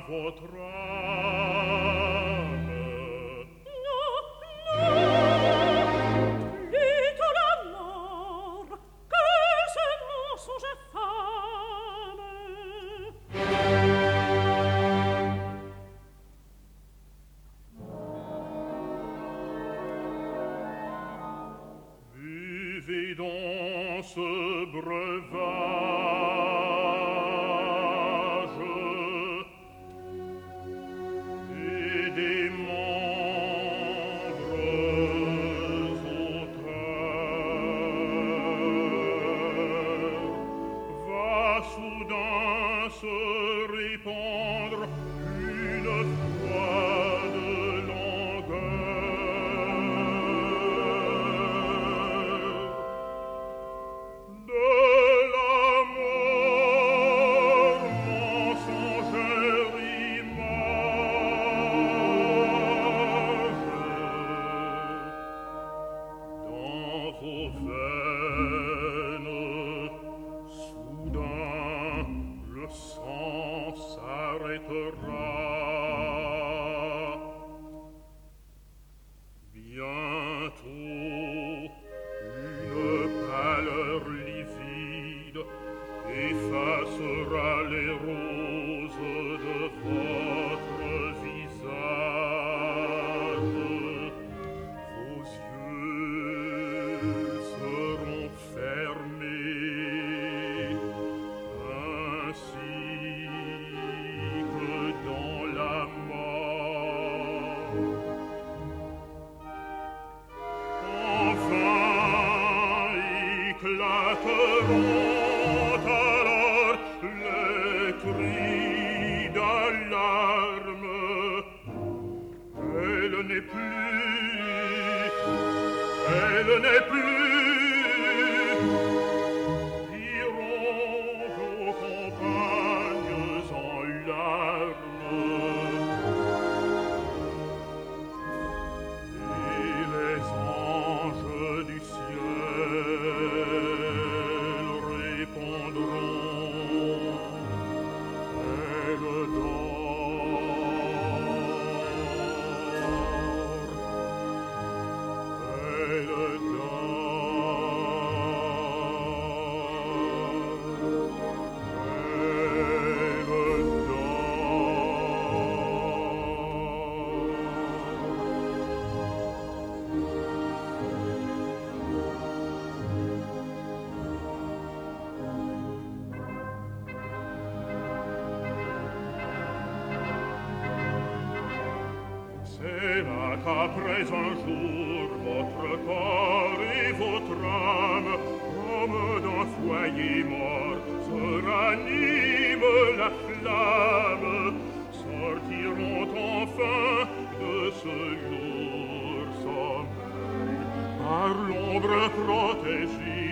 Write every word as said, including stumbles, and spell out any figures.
votre âme. Non, non, plutôt la mort que ce mensonge infâme. Buvez donc ce breuvage, et des membres auteurs va soudain se répandre une froide langueur de la mort mensongère image. Dans vos veines, soudain, le sang s'arrêtera. Bientôt, une pâleur livide effacera les roses de votre visage. Vos yeux seront fermés, ainsi que dans la mort. Enfin éclateront alors les cris d'alarme. Elle n'est plus, elle n'est plus. Iront vos compagnes en larmes. Et les anges du ciel répondront: elle dort, elle C'est là qu'après un jour, votre corps et votre âme, comme d'un foyer mort, se ranime la flamme, sortiront enfin de ce lourd sommeil, par l'ombre protégée